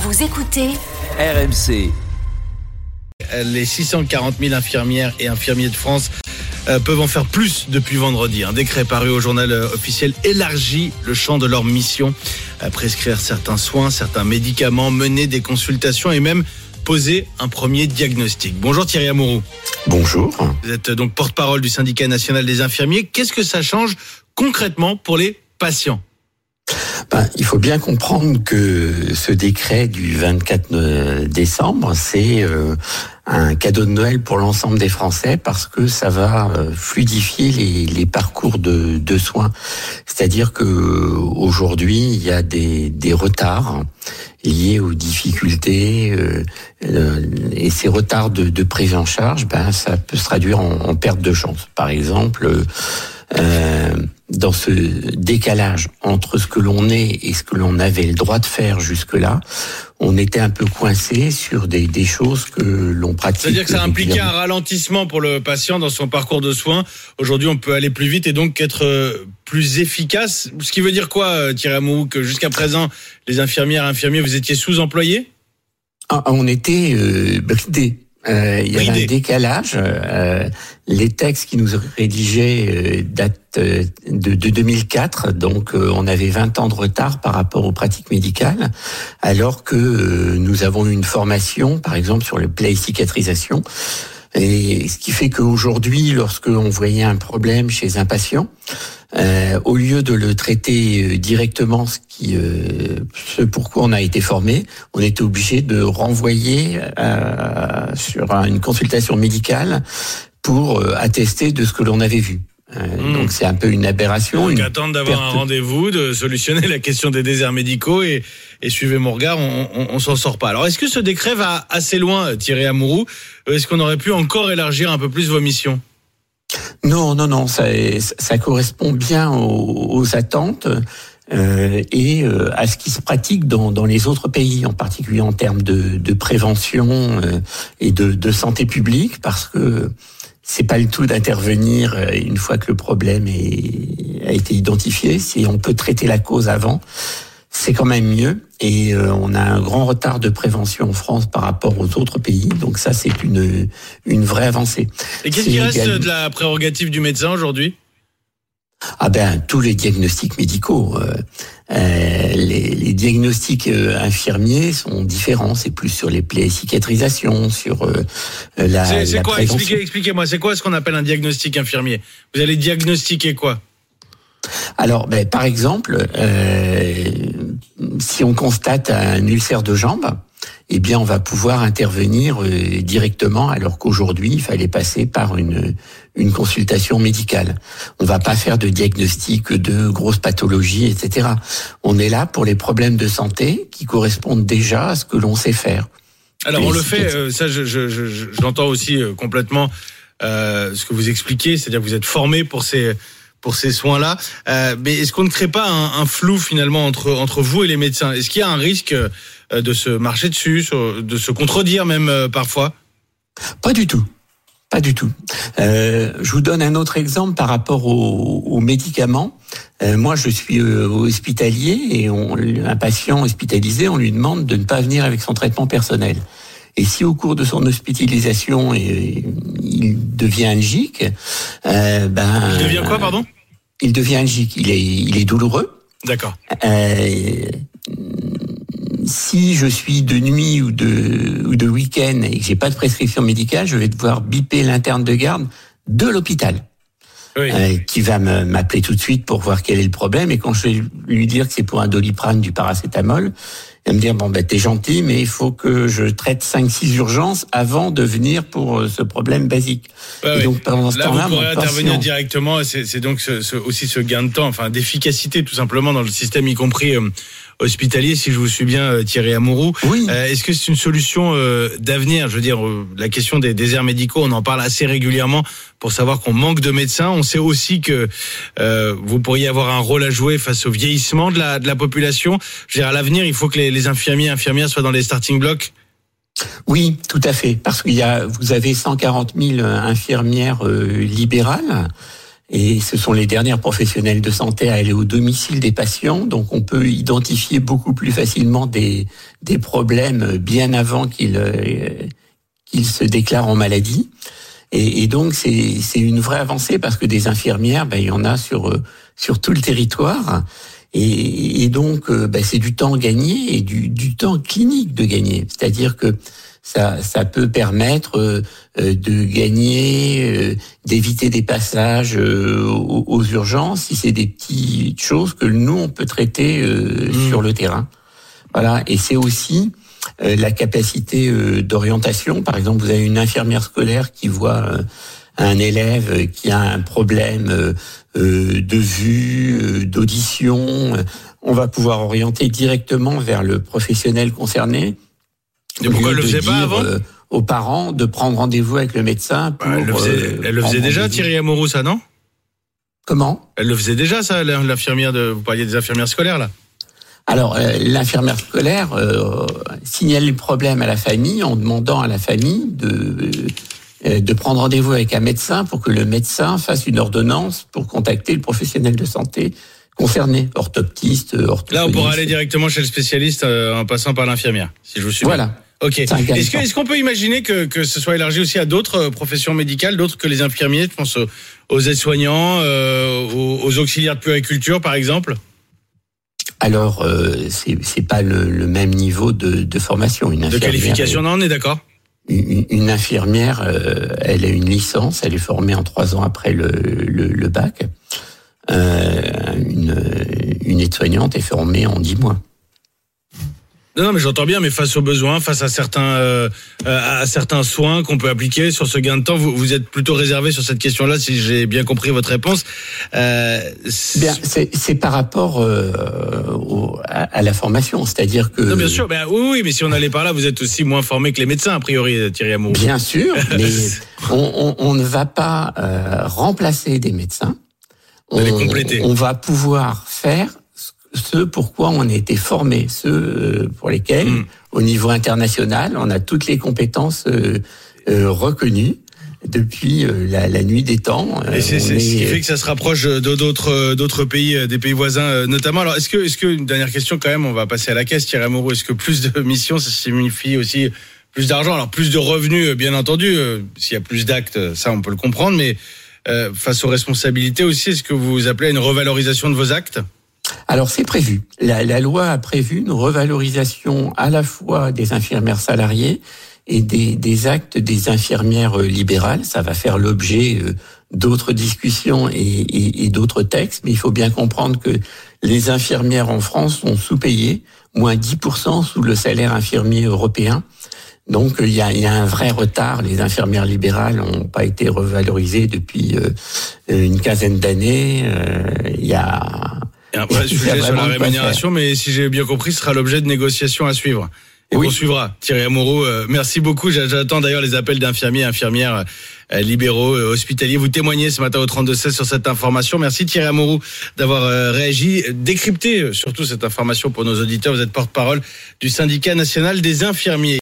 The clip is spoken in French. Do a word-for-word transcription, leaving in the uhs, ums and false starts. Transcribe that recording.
Vous écoutez R M C. Les six cent quarante mille infirmières et infirmiers de France euh, peuvent en faire plus depuis vendredi. Un décret paru au journal euh, officiel élargit le champ de leur mission à prescrire certains soins, certains médicaments, mener des consultations et même poser un premier diagnostic. Bonjour Thierry Amouroux. Bonjour. Vous êtes donc porte-parole du syndicat national des infirmiers. Qu'est-ce que ça change concrètement pour les patients ? Ben, il faut bien comprendre que ce décret du vingt-quatre décembre, c'est euh, un cadeau de Noël pour l'ensemble des Français parce que ça va euh, fluidifier les, les parcours de, de soins. C'est-à-dire que aujourd'hui, il y a des, des retards liés aux difficultés euh, euh, et ces retards de, de prise en charge, ben ça peut se traduire en, en perte de chance. Par exemple. Euh, dans ce décalage entre ce que l'on est et ce que l'on avait le droit de faire jusque-là, on était un peu coincé sur des, des choses que l'on pratique. C'est-à-dire que ça impliquait un ralentissement pour le patient dans son parcours de soins. Aujourd'hui, on peut aller plus vite et donc être plus efficace. Ce qui veut dire quoi, Thierry Amouroux, que jusqu'à présent, les infirmières et infirmiers, vous étiez sous-employés ? Ah, on était euh, bridés. Euh, il y avait un décalage. Euh, les textes qui nous rédigeaient euh, datent euh, de, de deux mille quatre, donc euh, on avait vingt ans de retard par rapport aux pratiques médicales, alors que euh, nous avons eu une formation, par exemple, sur le play cicatrisation. Et ce qui fait qu'aujourd'hui, lorsque on voyait un problème chez un patient, euh, au lieu de le traiter directement, ce qui, euh, ce pourquoi on a été formé, on était obligé de renvoyer euh, sur une consultation médicale pour euh, attester de ce que l'on avait vu. Euh, mmh. Donc c'est un peu une aberration. Donc une attendre d'avoir perte... un rendez-vous, de solutionner la question des déserts médicaux et, et suivez mon regard, on, on, on s'en sort pas. Alors est-ce que ce décret va assez loin, Thierry Amouroux ? Est-ce qu'on aurait pu encore élargir un peu plus vos missions ? Non, non, non, ça, ça correspond bien aux, aux attentes euh, et euh, à ce qui se pratique dans, dans les autres pays, en particulier en termes de, de prévention euh, et de, de santé publique, parce que c'est pas le tout d'intervenir une fois que le problème est, a été identifié. Si on peut traiter la cause avant, c'est quand même mieux. Et euh, on a un grand retard de prévention en France par rapport aux autres pays. Donc ça, c'est une une vraie avancée. Et qu'est-ce c'est qui reste également... de la prérogative du médecin aujourd'hui ? Ah ben, tous les diagnostics médicaux. Euh, euh, les, les diagnostics euh, infirmiers sont différents. C'est plus sur les plaies cicatrisation, sur euh, la, c'est, c'est la quoi prévention. Expliquez, expliquez-moi, c'est quoi ce qu'on appelle un diagnostic infirmier ? Vous allez diagnostiquer quoi ? Alors, ben, par exemple, euh, si on constate un ulcère de jambe, eh bien, on va pouvoir intervenir euh, directement, alors qu'aujourd'hui, il fallait passer par une une consultation médicale. On va pas faire de diagnostic de grosses pathologies, et cetera. On est là pour les problèmes de santé qui correspondent déjà à ce que l'on sait faire. Alors, on le fait, euh, ça, je, je, je, je, j'entends aussi euh, complètement euh, ce que vous expliquez, c'est-à-dire que vous êtes formé pour ces pour ces soins-là. Euh, mais est-ce qu'on ne crée pas un, un flou finalement entre entre vous et les médecins ? Est-ce qu'il y a un risque euh, de se marcher dessus, de se contredire même euh, parfois ? Pas du tout. Pas du tout. Euh, je vous donne un autre exemple par rapport aux, aux médicaments. Euh, moi, je suis euh, hospitalier et on, un patient hospitalisé, on lui demande de ne pas venir avec son traitement personnel. Et si au cours de son hospitalisation, et, il devient algique, euh, ben il devient quoi, pardon ? Il devient algique. Il est, il est douloureux. D'accord. Euh, si je suis de nuit ou de ou de week-end et que j'ai pas de prescription médicale, je vais devoir biper l'interne de garde de l'hôpital. Oui. Euh, qui va me, m'appeler tout de suite pour voir quel est le problème. Et quand je vais lui dire que c'est pour un Doliprane, du paracétamol, il va me dire, bon, ben, t'es gentil, mais il faut que je traite cinq six urgences avant de venir pour ce problème basique. Bah et oui. donc, pendant ce là, temps-là, vous pourrez mon intervenir patient... directement. C'est, c'est donc ce, ce, aussi ce gain de temps, enfin, d'efficacité, tout simplement, dans le système, y compris euh, hospitalier, si je vous suis bien, euh, Thierry Amouroux. Oui. Euh, est-ce que c'est une solution euh, d'avenir ? Je veux dire, euh, la question des déserts médicaux, on en parle assez régulièrement pour savoir qu'on manque de médecins. On sait aussi que euh, vous pourriez avoir un rôle à jouer face au vieillissement de la de la population. Je veux dire, à l'avenir, il faut que les, les infirmiers, infirmières soient dans les starting blocks. Oui, tout à fait, parce qu'il y a, vous avez cent quarante mille infirmières euh, libérales. Et ce sont les dernières professionnels de santé à aller au domicile des patients, donc on peut identifier beaucoup plus facilement des, des problèmes bien avant qu'ils, euh, qu'ils se déclarent en maladie. Et, et donc c'est, c'est une vraie avancée parce que des infirmières, ben, il y en a sur, sur tout le territoire. Et, et donc ben, c'est du temps gagné et du, du temps clinique de gagner. C'est-à-dire que Ça, ça peut permettre euh, de gagner, euh, d'éviter des passages euh, aux, aux urgences si c'est des petites choses que nous on peut traiter euh, mmh. sur le terrain. Voilà. Et c'est aussi euh, la capacité euh, d'orientation. Par exemple, vous avez une infirmière scolaire qui voit euh, un élève qui a un problème euh, euh, de vue, euh, d'audition. On va pouvoir orienter directement vers le professionnel concerné. Et pourquoi elle le faisait pas avant euh, aux parents de prendre rendez-vous avec le médecin pour, bah, Elle le faisait, euh, elle le faisait déjà, Thierry Amouroux, ça, non? Comment? Elle le faisait déjà, ça, l'infirmière de... Vous parliez des infirmières scolaires, là? Alors, euh, l'infirmière scolaire euh, signale le problème à la famille en demandant à la famille de, euh, de prendre rendez-vous avec un médecin pour que le médecin fasse une ordonnance pour contacter le professionnel de santé concerné, orthoptiste, orthophoniste. Là, on pourra aller directement chez le spécialiste euh, en passant par l'infirmière, si je vous suis Voilà. bien. Ok. Est-ce, que, est-ce qu'on peut imaginer que, que ce soit élargi aussi à d'autres professions médicales, d'autres que les infirmiers? Je pense aux, aux aides-soignants, euh, aux, aux auxiliaires de puériculture, par exemple. Alors, euh, c'est, c'est pas le, le même niveau de, de formation. Une de qualification, non, on est d'accord. Une, une infirmière, euh, elle a une licence, elle est formée en trois ans après le, le, le bac. Euh, une, une aide-soignante est formée en dix mois. Non, non, mais j'entends bien, mais face aux besoins, face à certains, euh, à certains soins qu'on peut appliquer sur ce gain de temps, vous, vous êtes plutôt réservé sur cette question-là, si j'ai bien compris votre réponse. Euh, c'est... Bien, c'est, c'est par rapport euh, au, à, à la formation, c'est-à-dire que. Non, bien sûr, ben oui, oui, mais si on allait par là, vous êtes aussi moins formé que les médecins, a priori, Thierry Amouroux. Bien sûr, mais on, on, on ne va pas euh, remplacer des médecins. On, les compléter. On va pouvoir faire ce pourquoi on a été formé, ceux pour lesquels, mmh. au niveau international, on a toutes les compétences euh, euh, reconnues depuis euh, la, la nuit des temps. Et c'est, c'est est... ce qui fait que ça se rapproche de d'autres d'autres pays, des pays voisins notamment. Alors, est-ce que est-ce que une dernière question quand même, on va passer à la caisse, Thierry Amouroux. Est-ce que plus de missions, ça signifie aussi plus d'argent? Alors, plus de revenus, bien entendu. Euh, s'il y a plus d'actes, ça, on peut le comprendre, mais euh, face aux responsabilités aussi, est-ce que vous appelez à une revalorisation de vos actes? Alors c'est prévu. La, la loi a prévu une revalorisation à la fois des infirmières salariées et des, des actes des infirmières libérales. Ça va faire l'objet d'autres discussions et, et, et d'autres textes, mais il faut bien comprendre que les infirmières en France sont sous-payées, moins dix pour cent sous le salaire infirmier européen. Donc il y a, il y a un vrai retard. Les infirmières libérales n'ont pas été revalorisées depuis euh, une quinzaine d'années. Euh, il y a un vrai sujet sur la rémunération, mais si j'ai bien compris, ce sera l'objet de négociations à suivre. Et oui. On suivra. Thierry Amouroux, euh, merci beaucoup. J'attends d'ailleurs les appels d'infirmiers et infirmières euh, libéraux, euh, hospitaliers. Vous témoignez ce matin au trente-deux seize sur cette information. Merci Thierry Amouroux d'avoir euh, réagi, décrypté euh, surtout cette information pour nos auditeurs. Vous êtes porte-parole du syndicat national des infirmiers.